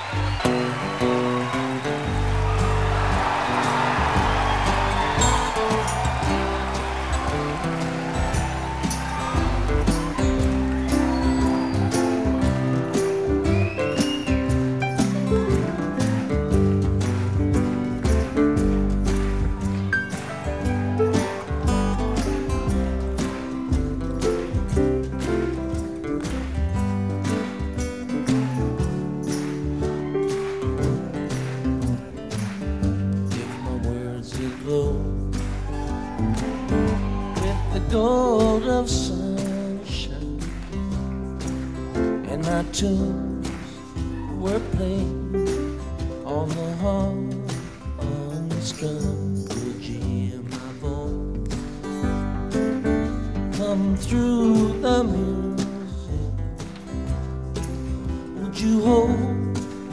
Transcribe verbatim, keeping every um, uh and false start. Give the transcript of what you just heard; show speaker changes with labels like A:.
A: Gold of sunshine, and my tunes were playing on the harp-string. Would you hear my voice come through the music?